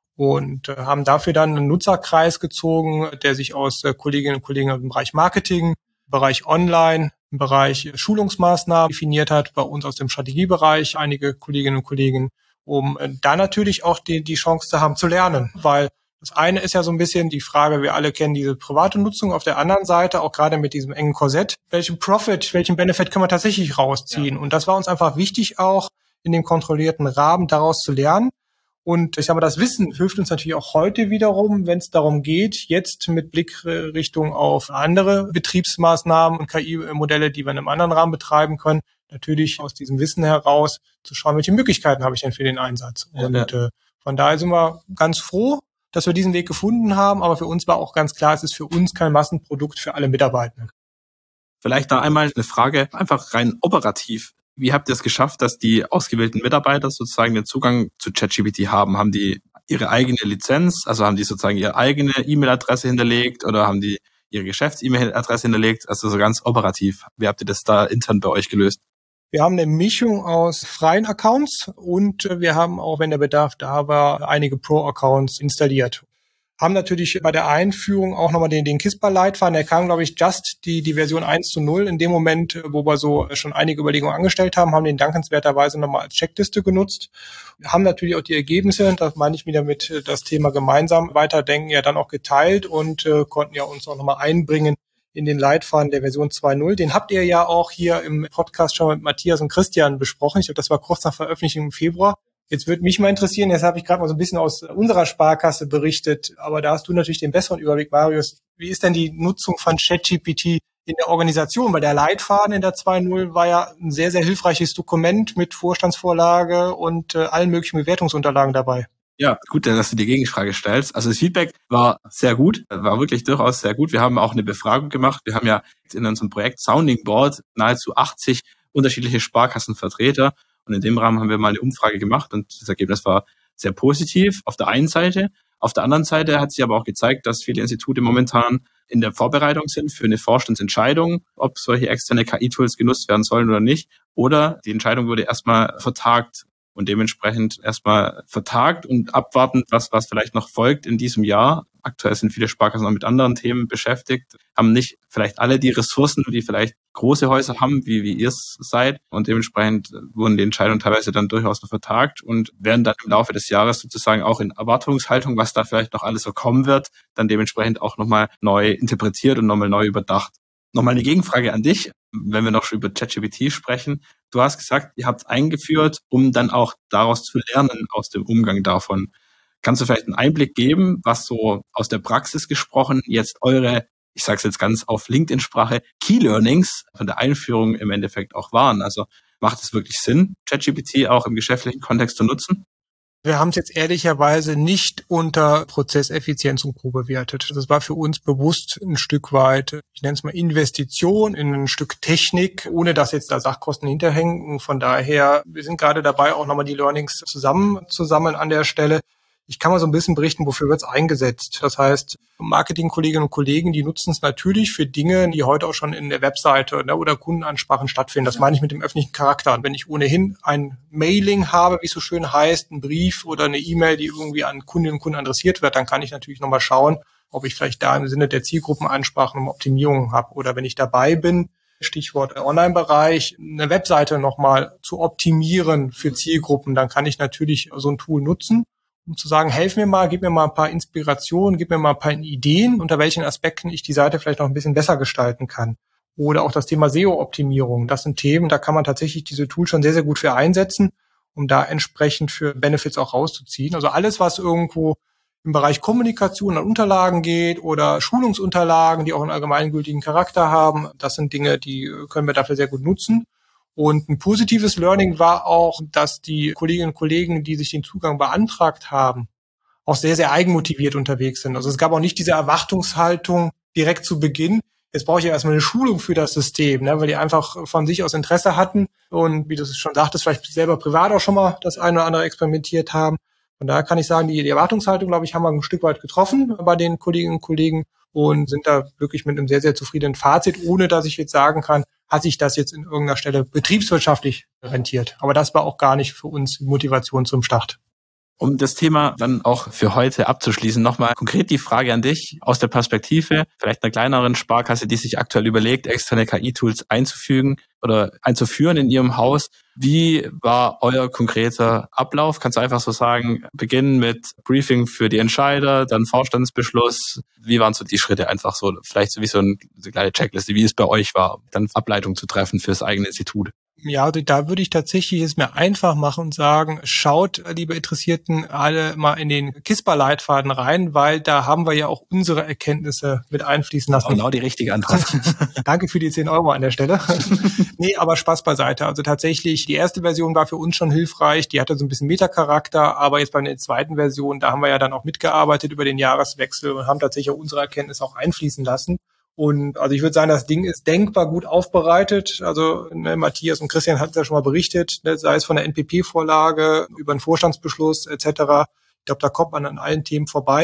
Und äh, haben dafür dann einen Nutzerkreis gezogen, der sich aus äh, Kolleginnen und Kollegen im Bereich Marketing, Bereich Online, im Bereich Schulungsmaßnahmen definiert hat, bei uns aus dem Strategiebereich einige Kolleginnen und Kollegen, um äh, da natürlich auch die, die Chance zu haben zu lernen, weil das eine ist ja so ein bisschen die Frage, wir alle kennen diese private Nutzung, auf der anderen Seite auch gerade mit diesem engen Korsett, welchen Profit, welchen Benefit können wir tatsächlich rausziehen? Ja. Und das war uns einfach wichtig auch in dem kontrollierten Rahmen daraus zu lernen. Und ich sage mal, das Wissen hilft uns natürlich auch heute wiederum, wenn es darum geht, jetzt mit Blickrichtung auf andere Betriebsmaßnahmen und K I-Modelle, die wir in einem anderen Rahmen betreiben können, natürlich aus diesem Wissen heraus zu schauen, welche Möglichkeiten habe ich denn für den Einsatz. Und ja, ja. Äh, von daher sind wir ganz froh, dass wir diesen Weg gefunden haben. Aber für uns war auch ganz klar, es ist für uns kein Massenprodukt für alle Mitarbeitenden. Vielleicht da einmal eine Frage, einfach rein operativ. Wie habt ihr es geschafft, dass die ausgewählten Mitarbeiter sozusagen den Zugang zu ChatGPT haben? Haben die ihre eigene Lizenz, also haben die sozusagen ihre eigene E-Mail-Adresse hinterlegt oder haben die ihre Geschäfts-E-Mail-Adresse hinterlegt? Also so ganz operativ. Wie habt ihr das da intern bei euch gelöst? Wir haben eine Mischung aus freien Accounts und wir haben auch, wenn der Bedarf da war, einige Pro-Accounts installiert. Haben natürlich bei der Einführung auch nochmal den, den Kispa-Leitfaden. Der kam, glaube ich, just die, die Version eins zu null. In dem Moment, wo wir so schon einige Überlegungen angestellt haben, haben den dankenswerterweise nochmal als Checkliste genutzt. Wir haben natürlich auch die Ergebnisse, das meine ich wieder mit das Thema gemeinsam weiterdenken, ja dann auch geteilt und äh, konnten ja uns auch nochmal einbringen in den Leitfaden der Version zwei Punkt null. Den habt ihr ja auch hier im Podcast schon mit Matthias und Christian besprochen. Ich glaube, das war kurz nach Veröffentlichung im Februar. Jetzt würde mich mal interessieren, jetzt habe ich gerade mal so ein bisschen aus unserer Sparkasse berichtet, aber da hast du natürlich den besseren Überblick, Marius. Wie ist denn die Nutzung von ChatGPT in der Organisation? Weil der Leitfaden in der zwei Punkt null war ja ein sehr, sehr hilfreiches Dokument mit Vorstandsvorlage und äh, allen möglichen Bewertungsunterlagen dabei. Ja, gut, dass du die Gegenfrage stellst. Also das Feedback war sehr gut, war wirklich durchaus sehr gut. Wir haben auch eine Befragung gemacht. Wir haben ja in unserem Projekt Sounding Board nahezu achtzig unterschiedliche Sparkassenvertreter. Und in dem Rahmen haben wir mal eine Umfrage gemacht und das Ergebnis war sehr positiv auf der einen Seite. Auf der anderen Seite hat sich aber auch gezeigt, dass viele Institute momentan in der Vorbereitung sind für eine Vorstandsentscheidung, ob solche externe K I-Tools genutzt werden sollen oder nicht. Oder die Entscheidung wurde erstmal vertagt und dementsprechend erstmal vertagt und abwartend, was was vielleicht noch folgt in diesem Jahr. Aktuell sind viele Sparkassen noch mit anderen Themen beschäftigt, haben nicht vielleicht alle die Ressourcen, die vielleicht große Häuser haben, wie wie ihr es seid. Und dementsprechend wurden die Entscheidungen teilweise dann durchaus noch vertagt und werden dann im Laufe des Jahres sozusagen auch in Erwartungshaltung, was da vielleicht noch alles so kommen wird, dann dementsprechend auch nochmal neu interpretiert und nochmal neu überdacht. Nochmal eine Gegenfrage an dich, wenn wir noch schon über ChatGPT sprechen. Du hast gesagt, ihr habt es eingeführt, um dann auch daraus zu lernen, aus dem Umgang davon. Kannst du vielleicht einen Einblick geben, was so aus der Praxis gesprochen jetzt eure, ich sage es jetzt ganz auf LinkedIn-Sprache, Key Learnings von der Einführung im Endeffekt auch waren? Also macht es wirklich Sinn, ChatGPT auch im geschäftlichen Kontext zu nutzen? Wir haben es jetzt ehrlicherweise nicht unter Prozesseffizienz und Co. bewertet. Das war für uns bewusst ein Stück weit, ich nenne es mal Investition in ein Stück Technik, ohne dass jetzt da Sachkosten hinterhängen. Und von daher, wir sind gerade dabei, auch nochmal die Learnings zusammenzusammeln an der Stelle. Ich kann mal so ein bisschen berichten, wofür wird es eingesetzt. Das heißt, Marketingkolleginnen und Kollegen, die nutzen es natürlich für Dinge, die heute auch schon in der Webseite, ne, oder Kundenansprachen stattfinden. Das meine ich mit dem öffentlichen Charakter. Und wenn ich ohnehin ein Mailing habe, wie es so schön heißt, einen Brief oder eine E-Mail, die irgendwie an Kundinnen und Kunden adressiert wird, dann kann ich natürlich nochmal schauen, ob ich vielleicht da im Sinne der Zielgruppenansprachen eine Optimierung habe. Oder wenn ich dabei bin, Stichwort Online-Bereich, eine Webseite nochmal zu optimieren für Zielgruppen, dann kann ich natürlich so ein Tool nutzen, um zu sagen, helf mir mal, gib mir mal ein paar Inspirationen, gib mir mal ein paar Ideen, unter welchen Aspekten ich die Seite vielleicht noch ein bisschen besser gestalten kann. Oder auch das Thema S E O-Optimierung. Das sind Themen, da kann man tatsächlich diese Tools schon sehr, sehr gut für einsetzen, um da entsprechend für Benefits auch rauszuziehen. Also alles, was irgendwo im Bereich Kommunikation an Unterlagen geht oder Schulungsunterlagen, die auch einen allgemeingültigen Charakter haben, das sind Dinge, die können wir dafür sehr gut nutzen. Und ein positives Learning war auch, dass die Kolleginnen und Kollegen, die sich den Zugang beantragt haben, auch sehr, sehr eigenmotiviert unterwegs sind. Also es gab auch nicht diese Erwartungshaltung direkt zu Beginn. Jetzt brauche ich ja erstmal eine Schulung für das System, ne, weil die einfach von sich aus Interesse hatten und, wie du es schon sagtest, vielleicht selber privat auch schon mal das eine oder andere experimentiert haben. Von daher kann ich sagen, die, die Erwartungshaltung, glaube ich, haben wir ein Stück weit getroffen bei den Kolleginnen und Kollegen und sind da wirklich mit einem sehr, sehr zufriedenen Fazit, ohne dass ich jetzt sagen kann, hat sich das jetzt in irgendeiner Stelle betriebswirtschaftlich rentiert. Aber das war auch gar nicht für uns Motivation zum Start. Um das Thema dann auch für heute abzuschließen, nochmal konkret die Frage an dich aus der Perspektive vielleicht einer kleineren Sparkasse, die sich aktuell überlegt, externe K I-Tools einzufügen oder einzuführen in ihrem Haus. Wie war euer konkreter Ablauf? Kannst du einfach so sagen, beginnen mit Briefing für die Entscheider, dann Vorstandsbeschluss. Wie waren so die Schritte einfach so? Vielleicht so wie so eine kleine Checkliste, wie es bei euch war, dann Ableitung zu treffen fürs eigene Institut. Ja, da würde ich tatsächlich es mir einfach machen und sagen, schaut, liebe Interessierten, alle mal in den Kispa-Leitfaden rein, weil da haben wir ja auch unsere Erkenntnisse mit einfließen lassen. Genau die richtige Antwort. Danke für die zehn Euro an der Stelle. Nee, aber Spaß beiseite. Also tatsächlich, die erste Version war für uns schon hilfreich. Die hatte so ein bisschen Meta-Charakter, aber jetzt bei der zweiten Version, da haben wir ja dann auch mitgearbeitet über den Jahreswechsel und haben tatsächlich auch unsere Erkenntnisse auch einfließen lassen. Und also ich würde sagen, das Ding ist denkbar gut aufbereitet. Also ne, Matthias und Christian hatten es ja schon mal berichtet, ne, sei es von der N P P-Vorlage über einen Vorstandsbeschluss et cetera. Ich glaube, da kommt man an allen Themen vorbei.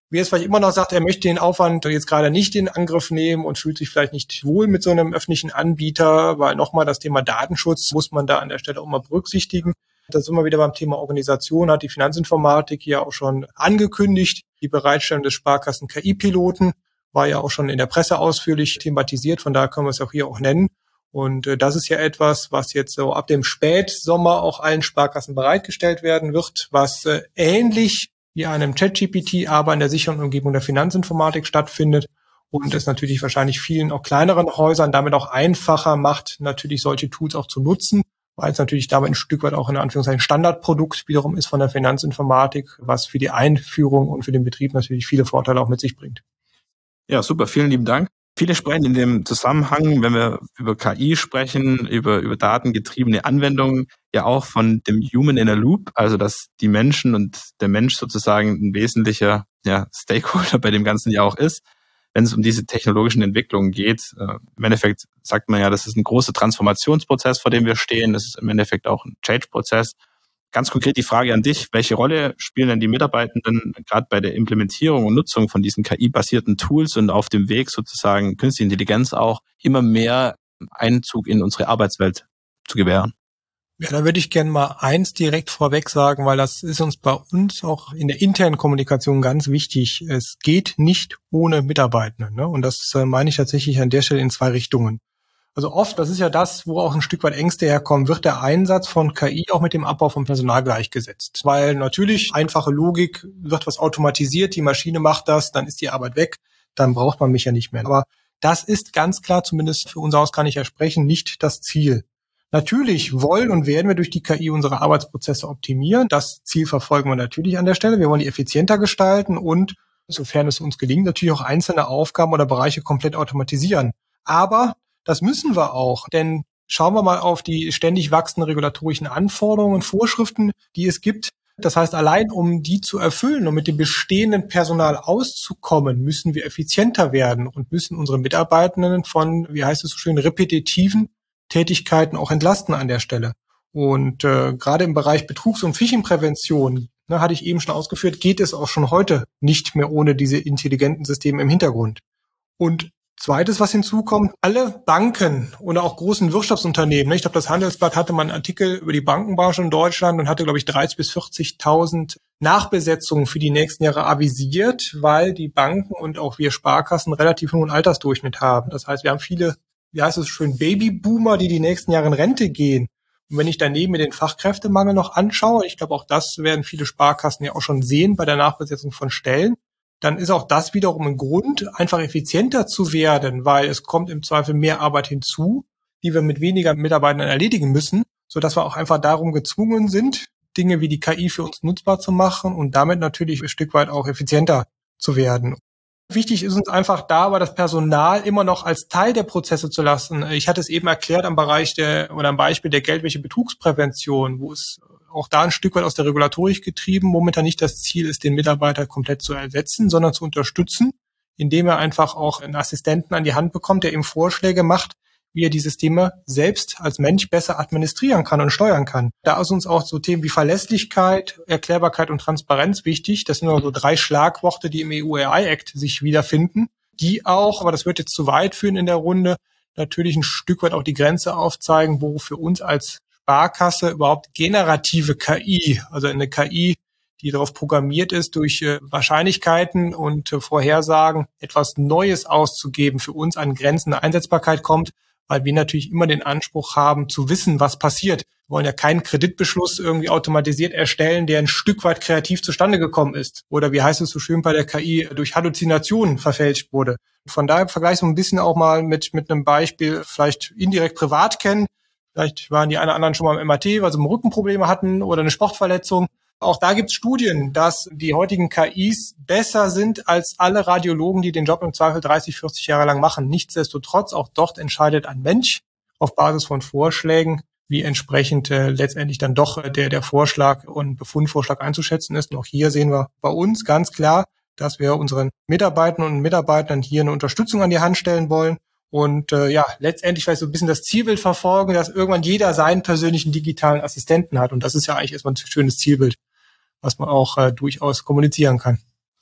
Wer jetzt vielleicht immer noch sagt, er möchte den Aufwand jetzt gerade nicht in Angriff nehmen und fühlt sich vielleicht nicht wohl mit so einem öffentlichen Anbieter, weil nochmal das Thema Datenschutz muss man da an der Stelle auch mal berücksichtigen. Da sind wir wieder beim Thema Organisation, hat die Finanzinformatik ja auch schon angekündigt. Die Bereitstellung des Sparkassen-K I-Piloten war ja auch schon in der Presse ausführlich thematisiert, von daher können wir es auch hier auch nennen. Und äh, das ist ja etwas, was jetzt so ab dem Spätsommer auch allen Sparkassen bereitgestellt werden wird, was äh, ähnlich wie einem ChatGPT, aber in der sicheren Umgebung der Finanzinformatik stattfindet und es natürlich wahrscheinlich vielen auch kleineren Häusern damit auch einfacher macht, natürlich solche Tools auch zu nutzen, weil es natürlich damit ein Stück weit auch in Anführungszeichen Standardprodukt wiederum ist von der Finanzinformatik, was für die Einführung und für den Betrieb natürlich viele Vorteile auch mit sich bringt. Ja, super, vielen lieben Dank. Viele sprechen in dem Zusammenhang, wenn wir über K I sprechen, über, über datengetriebene Anwendungen, ja auch von dem Human in a Loop, also dass die Menschen und der Mensch sozusagen ein wesentlicher ja, Stakeholder bei dem Ganzen ja auch ist, wenn es um diese technologischen Entwicklungen geht. Im Endeffekt sagt man ja, das ist ein großer Transformationsprozess, vor dem wir stehen. Das ist im Endeffekt auch ein Change-Prozess. Ganz konkret die Frage an dich, welche Rolle spielen denn die Mitarbeitenden gerade bei der Implementierung und Nutzung von diesen K I-basierten Tools und auf dem Weg sozusagen künstliche Intelligenz auch immer mehr Einzug in unsere Arbeitswelt zu gewähren? Ja, da würde ich gerne mal eins direkt vorweg sagen, weil das ist uns bei uns auch in der internen Kommunikation ganz wichtig. Es geht nicht ohne Mitarbeitende, ne? Und das äh, meine ich tatsächlich an der Stelle in zwei Richtungen. Also oft, das ist ja das, wo auch ein Stück weit Ängste herkommen, wird der Einsatz von K I auch mit dem Abbau von Personal gleichgesetzt. Weil natürlich einfache Logik, wird was automatisiert, die Maschine macht das, dann ist die Arbeit weg, dann braucht man mich ja nicht mehr. Aber das ist ganz klar, zumindest für unser Haus kann ich ja sprechen, nicht das Ziel. Natürlich wollen und werden wir durch die K I unsere Arbeitsprozesse optimieren. Das Ziel verfolgen wir natürlich an der Stelle. Wir wollen die effizienter gestalten und, sofern es uns gelingt, natürlich auch einzelne Aufgaben oder Bereiche komplett automatisieren. Aber das müssen wir auch, denn schauen wir mal auf die ständig wachsenden regulatorischen Anforderungen und Vorschriften, die es gibt. Das heißt, allein um die zu erfüllen und mit dem bestehenden Personal auszukommen, müssen wir effizienter werden und müssen unsere Mitarbeitenden von, wie heißt es so schön, repetitiven Tätigkeiten auch entlasten an der Stelle. Und äh, gerade im Bereich Betrugs- und Phishing-Prävention, ne, hatte ich eben schon ausgeführt, geht es auch schon heute nicht mehr ohne diese intelligenten Systeme im Hintergrund. Und Zweites, was hinzukommt, alle Banken oder auch großen Wirtschaftsunternehmen, ich glaube, das Handelsblatt hatte mal einen Artikel über die Bankenbranche in Deutschland und hatte, glaube ich, dreißigtausend bis vierzigtausend Nachbesetzungen für die nächsten Jahre avisiert, weil die Banken und auch wir Sparkassen relativ hohen Altersdurchschnitt haben. Das heißt, wir haben viele, wie heißt es schön, Babyboomer, die die nächsten Jahre in Rente gehen. Und wenn ich daneben mir den Fachkräftemangel noch anschaue, ich glaube, auch das werden viele Sparkassen ja auch schon sehen bei der Nachbesetzung von Stellen, dann ist auch das wiederum ein Grund, einfach effizienter zu werden, weil es kommt im Zweifel mehr Arbeit hinzu, die wir mit weniger Mitarbeitern erledigen müssen, sodass wir auch einfach darum gezwungen sind, Dinge wie die K I für uns nutzbar zu machen und damit natürlich ein Stück weit auch effizienter zu werden. Wichtig ist uns einfach da, aber das Personal immer noch als Teil der Prozesse zu lassen. Ich hatte es eben erklärt am Bereich der oder am Beispiel der Geldwäsche-Betrugsprävention, wo es auch da ein Stück weit aus der Regulatorik getrieben momentan nicht das Ziel ist, den Mitarbeiter komplett zu ersetzen, sondern zu unterstützen, indem er einfach auch einen Assistenten an die Hand bekommt, der ihm Vorschläge macht, wie er die Systeme selbst als Mensch besser administrieren kann und steuern kann. Da ist uns auch so Themen wie Verlässlichkeit, Erklärbarkeit und Transparenz wichtig. Das sind nur so drei Schlagworte, die im E U-A I-Act sich wiederfinden, die auch, aber das wird jetzt zu weit führen in der Runde, natürlich ein Stück weit auch die Grenze aufzeigen, wo für uns als Sparkasse überhaupt generative K I, also eine K I, die darauf programmiert ist, durch äh, Wahrscheinlichkeiten und äh, Vorhersagen etwas Neues auszugeben, für uns an Grenzen der Einsetzbarkeit kommt, weil wir natürlich immer den Anspruch haben, zu wissen, was passiert. Wir wollen ja keinen Kreditbeschluss irgendwie automatisiert erstellen, der ein Stück weit kreativ zustande gekommen ist. Oder wie heißt es so schön bei der K I, durch Halluzinationen verfälscht wurde. Von daher vergleiche ich so ein bisschen auch mal mit, mit einem Beispiel, vielleicht indirekt privat kennen. Vielleicht waren die einen oder anderen schon mal im M R T, weil sie Rückenprobleme hatten oder eine Sportverletzung. Auch da gibt es Studien, dass die heutigen K Is besser sind als alle Radiologen, die den Job im Zweifel dreißig, vierzig Jahre lang machen. Nichtsdestotrotz, auch dort entscheidet ein Mensch auf Basis von Vorschlägen, wie entsprechend äh, letztendlich dann doch äh, der, der Vorschlag und Befundvorschlag einzuschätzen ist. Und auch hier sehen wir bei uns ganz klar, dass wir unseren Mitarbeitern und Mitarbeitern hier eine Unterstützung an die Hand stellen wollen. Und äh, ja, letztendlich vielleicht so ein bisschen das Zielbild verfolgen, dass irgendwann jeder seinen persönlichen digitalen Assistenten hat. Und das ist ja eigentlich erstmal ein schönes Zielbild, was man auch äh, durchaus kommunizieren kann.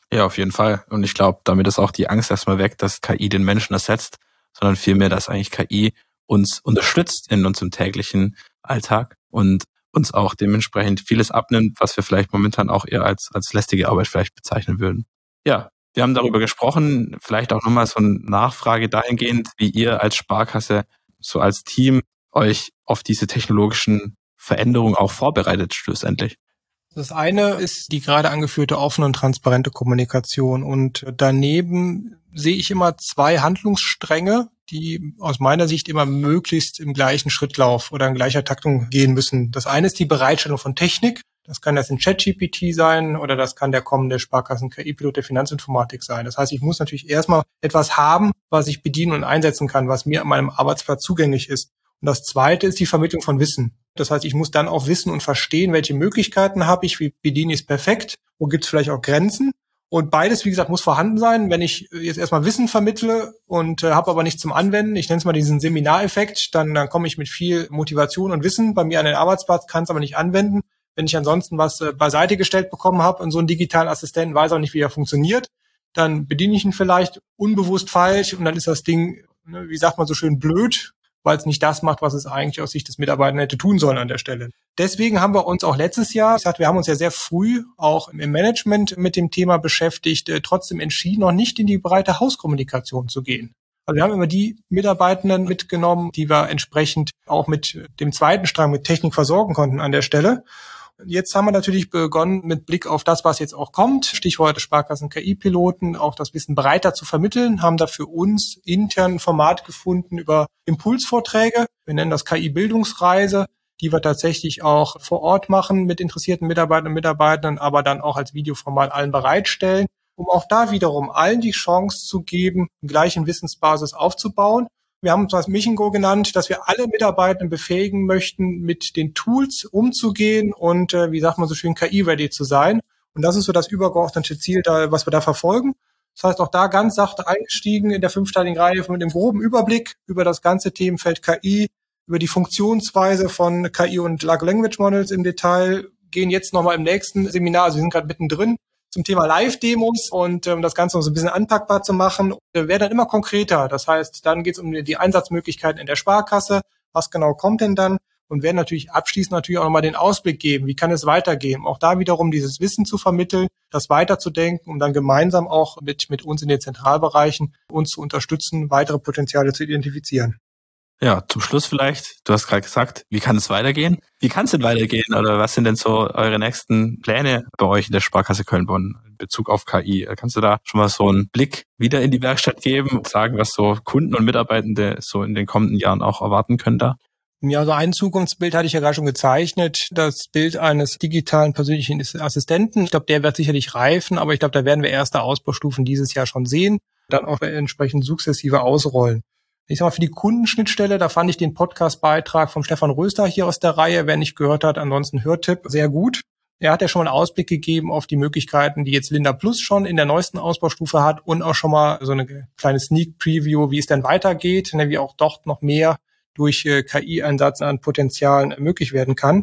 Ja, auf jeden Fall. Und ich glaube, damit ist auch die Angst erstmal weg, dass K I den Menschen ersetzt, sondern vielmehr, dass eigentlich K I uns unterstützt in unserem täglichen Alltag und uns auch dementsprechend vieles abnimmt, was wir vielleicht momentan auch eher als, als lästige Arbeit vielleicht bezeichnen würden. Ja, wir haben darüber gesprochen, vielleicht auch nochmal so eine Nachfrage dahingehend, wie ihr als Sparkasse, so als Team, euch auf diese technologischen Veränderungen auch vorbereitet schlussendlich. Das eine ist die gerade angeführte offene und transparente Kommunikation. Und daneben sehe ich immer zwei Handlungsstränge, die aus meiner Sicht immer möglichst im gleichen Schrittlauf oder in gleicher Taktung gehen müssen. Das eine ist die Bereitstellung von Technik. Das kann das in ChatGPT sein oder das kann der kommende Sparkassen-K I-Pilot der Finanzinformatik sein. Das heißt, ich muss natürlich erstmal etwas haben, was ich bedienen und einsetzen kann, was mir an meinem Arbeitsplatz zugänglich ist. Und das zweite ist die Vermittlung von Wissen. Das heißt, ich muss dann auch wissen und verstehen, welche Möglichkeiten habe ich, wie bediene ich es perfekt, wo gibt es vielleicht auch Grenzen. Und beides, wie gesagt, muss vorhanden sein. Wenn ich jetzt erstmal Wissen vermittle und äh, habe aber nichts zum Anwenden, ich nenne es mal diesen Seminareffekt, dann, dann komme ich mit viel Motivation und Wissen bei mir an den Arbeitsplatz, kann es aber nicht anwenden. Wenn ich ansonsten was äh, beiseite gestellt bekommen habe und so einen digitalen Assistenten weiß auch nicht, wie er funktioniert, dann bediene ich ihn vielleicht unbewusst falsch und dann ist das Ding, ne, wie sagt man so schön, blöd, weil es nicht das macht, was es eigentlich aus Sicht des Mitarbeiters hätte tun sollen an der Stelle. Deswegen haben wir uns auch letztes Jahr, ich sag, wir haben uns ja sehr früh auch im Management mit dem Thema beschäftigt, äh, trotzdem entschieden, noch nicht in die breite Hauskommunikation zu gehen. Also wir haben immer die Mitarbeitenden mitgenommen, die wir entsprechend auch mit dem zweiten Strang mit Technik versorgen konnten an der Stelle. Jetzt haben wir natürlich begonnen, mit Blick auf das, was jetzt auch kommt, Stichwort Sparkassen-K I-Piloten, auch das Wissen breiter zu vermitteln, haben da für uns intern ein Format gefunden über Impulsvorträge. Wir nennen das K I-Bildungsreise, die wir tatsächlich auch vor Ort machen mit interessierten Mitarbeitern und Mitarbeitern, aber dann auch als Videoformat allen bereitstellen, um auch da wiederum allen die Chance zu geben, eine gleiche Wissensbasis aufzubauen. Wir haben uns das Mission Go genannt, dass wir alle Mitarbeitenden befähigen möchten, mit den Tools umzugehen und, äh, wie sagt man so schön, K I-ready zu sein. Und das ist so das übergeordnete Ziel, da, was wir da verfolgen. Das heißt, auch da ganz sachte eingestiegen in der fünfteiligen Reihe mit dem groben Überblick über das ganze Themenfeld K I, über die Funktionsweise von K I und Large Language Models im Detail, gehen jetzt nochmal im nächsten Seminar, also wir sind gerade mittendrin, zum Thema Live-Demos und um das Ganze noch so ein bisschen anpackbar zu machen, wäre dann immer konkreter. Das heißt, dann geht es um die Einsatzmöglichkeiten in der Sparkasse. Was genau kommt denn dann? Und werden natürlich abschließend natürlich auch nochmal den Ausblick geben. Wie kann es weitergehen? Auch da wiederum dieses Wissen zu vermitteln, das weiterzudenken, um dann gemeinsam auch mit, mit uns in den Zentralbereichen uns zu unterstützen, weitere Potenziale zu identifizieren. Ja, zum Schluss vielleicht, du hast gerade gesagt, wie kann es weitergehen? Wie kann es denn weitergehen oder was sind denn so eure nächsten Pläne bei euch in der Sparkasse Köln-Bonn in Bezug auf K I? Kannst du da schon mal so einen Blick wieder in die Werkstatt geben und sagen, was so Kunden und Mitarbeitende so in den kommenden Jahren auch erwarten können da? Ja, so ein Zukunftsbild hatte ich ja gerade schon gezeichnet, das Bild eines digitalen persönlichen Assistenten. Ich glaube, der wird sicherlich reifen, aber ich glaube, da werden wir erste Ausbaustufen dieses Jahr schon sehen, dann auch entsprechend sukzessive ausrollen. Ich sag mal, für die Kundenschnittstelle, da fand ich den Podcast-Beitrag von Stefan Röster hier aus der Reihe, wer nicht gehört hat, ansonsten Hörtipp, sehr gut. Er hat ja schon mal einen Ausblick gegeben auf die Möglichkeiten, die jetzt Linda Plus schon in der neuesten Ausbaustufe hat und auch schon mal so eine kleine Sneak-Preview, wie es denn weitergeht, wie auch dort noch mehr durch K I-Einsatz an Potenzialen möglich werden kann.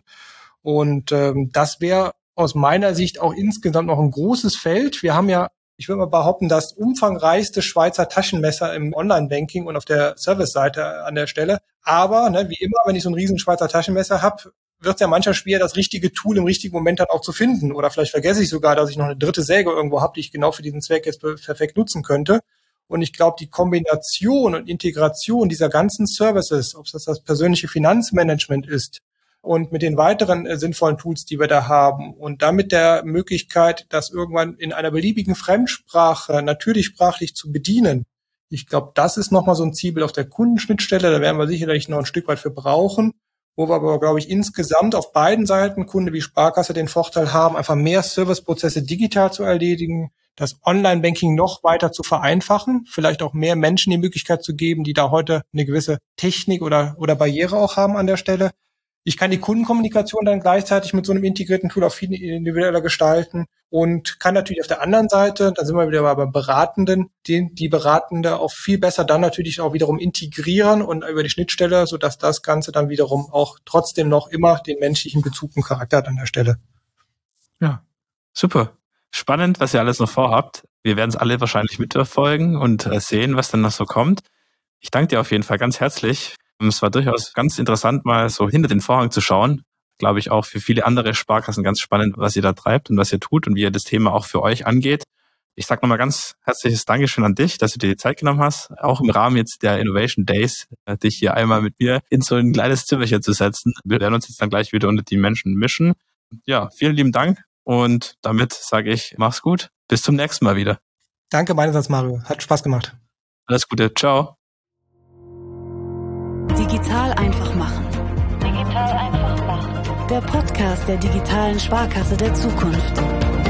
Und ähm, das wäre aus meiner Sicht auch insgesamt noch ein großes Feld. Wir haben ja, ich würde mal behaupten, das umfangreichste Schweizer Taschenmesser im Online-Banking und auf der Service-Seite an der Stelle. Aber ne, wie immer, wenn ich so ein riesen Schweizer Taschenmesser habe, wird es ja manchmal schwer, das richtige Tool im richtigen Moment dann auch zu finden. Oder vielleicht vergesse ich sogar, dass ich noch eine dritte Säge irgendwo habe, die ich genau für diesen Zweck jetzt perfekt nutzen könnte. Und ich glaube, die Kombination und Integration dieser ganzen Services, ob es das persönliche Finanzmanagement ist, und mit den weiteren äh, sinnvollen Tools, die wir da haben und damit der Möglichkeit, das irgendwann in einer beliebigen Fremdsprache natürlich sprachlich zu bedienen. Ich glaube, das ist nochmal so ein Zielbild auf der Kundenschnittstelle. Da werden wir sicherlich noch ein Stück weit für brauchen, wo wir aber, glaube ich, insgesamt auf beiden Seiten, Kunde wie Sparkasse, den Vorteil haben, einfach mehr Serviceprozesse digital zu erledigen, das Online-Banking noch weiter zu vereinfachen, vielleicht auch mehr Menschen die Möglichkeit zu geben, die da heute eine gewisse Technik oder, oder Barriere auch haben an der Stelle. Ich kann die Kundenkommunikation dann gleichzeitig mit so einem integrierten Tool auch viel individueller gestalten und kann natürlich auf der anderen Seite, da sind wir wieder beim Beratenden, die, die Beratende auch viel besser dann natürlich auch wiederum integrieren und über die Schnittstelle, sodass das Ganze dann wiederum auch trotzdem noch immer den menschlichen Bezug und Charakter hat an der Stelle. Ja, super. Spannend, was ihr alles noch vorhabt. Wir werden es alle wahrscheinlich mitverfolgen und sehen, was dann noch so kommt. Ich danke dir auf jeden Fall ganz herzlich. Es war durchaus ganz interessant, mal so hinter den Vorhang zu schauen. Glaube ich auch für viele andere Sparkassen ganz spannend, was ihr da treibt und was ihr tut und wie ihr das Thema auch für euch angeht. Ich sage nochmal ganz herzliches Dankeschön an dich, dass du dir die Zeit genommen hast, auch im Rahmen jetzt der Innovation Days, dich hier einmal mit mir in so ein kleines Zimmerchen zu setzen. Wir werden uns jetzt dann gleich wieder unter die Menschen mischen. Ja, vielen lieben Dank und damit sage ich, mach's gut. Bis zum nächsten Mal wieder. Danke meinerseits, Mario. Hat Spaß gemacht. Alles Gute. Ciao. Digital einfach machen. Digital einfach machen. Der Podcast der digitalen Sparkasse der Zukunft.